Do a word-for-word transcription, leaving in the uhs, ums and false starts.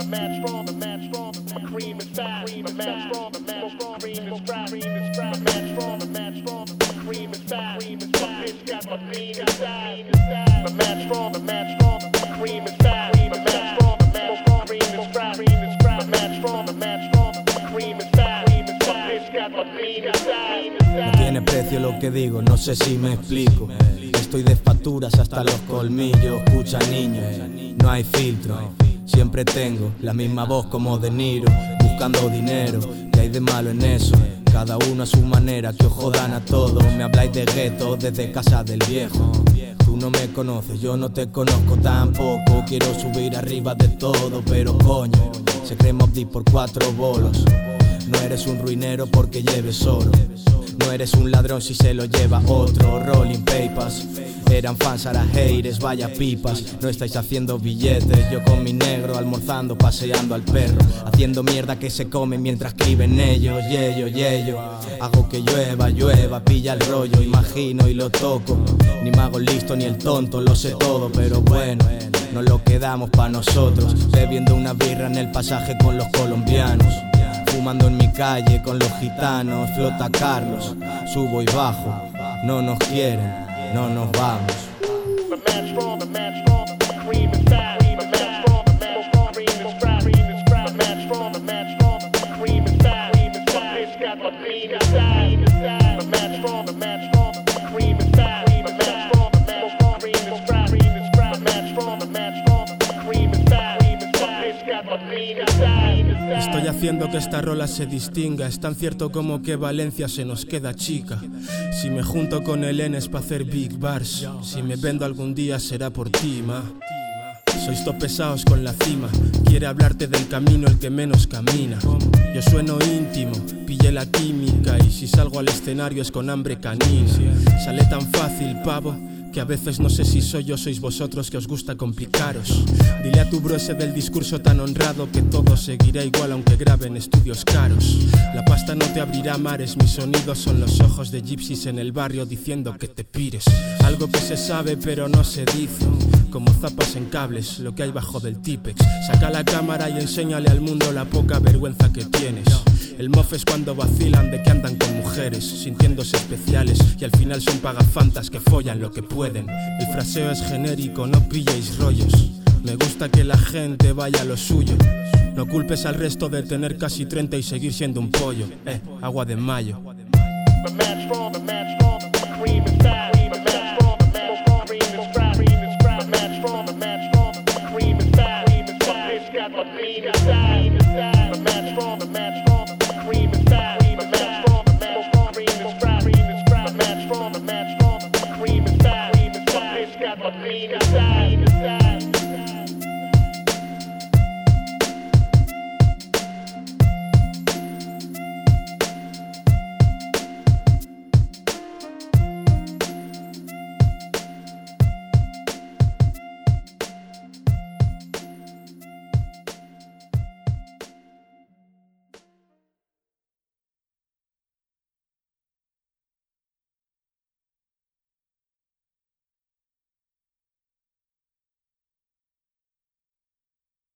No tiene precio lo que digo, no sé si me explico. Estoy de facturas hasta los colmillos. Escucha, niño, no hay filtro. Siempre tengo la misma voz como De Niro, buscando dinero. ¿Qué hay de malo en eso? Cada uno a su manera, que os jodan a todos. Me habláis de gueto desde casa del viejo. Tú no me conoces, yo no te conozco tampoco. Quiero subir arriba de todo, pero coño, se cree Mobb Deep por cuatro bolos. No eres un ruinero porque lleves oro. No eres un ladrón si se lo lleva otro. Rolling papers, eran fans, ahora haters, vaya pipas. No estáis haciendo billetes, yo con mi negro almorzando, paseando al perro, haciendo mierda que se come mientras escriben ellos. Yello, yello, hago que llueva, llueva, pilla el rollo, imagino y lo toco. Ni me hago listo ni el tonto, lo sé todo, pero bueno, nos lo quedamos pa' nosotros. Bebiendo una birra en el pasaje con los colombianos, fumando en mi calle con los gitanos. Flota Carlos, subo y bajo. No nos quieren, no nos vamos. Estoy haciendo que esta rola se distinga. Es tan cierto como que Valencia se nos queda chica. Si me junto con el Enes pa' hacer big bars, si me vendo algún día será por ti, ma. Sois to pesados con la cima. Quiere hablarte del camino el que menos camina. Yo sueno íntimo, pillé la química. Y si salgo al escenario es con hambre canina. Sale tan fácil, pavo, que a veces no sé si soy yo, sois vosotros que os gusta complicaros. Dile a tu bro ese del discurso tan honrado que todo seguirá igual aunque graben estudios caros. La pasta no te abrirá mares, mis sonidos son los ojos de gypsies en el barrio diciendo que te pires. Algo que se sabe pero no se dice, como zapas en cables, lo que hay bajo del Tipex. Saca la cámara y enséñale al mundo la poca vergüenza que tienes. El mof es cuando vacilan de que andan con mujeres, sintiéndose especiales, y al final son pagafantas que follan lo que pueden. El fraseo es genérico, no pilléis rollos. Me gusta que la gente vaya a lo suyo. No culpes al resto de tener casi treinta y seguir siendo un pollo. Eh, agua de mayo. From the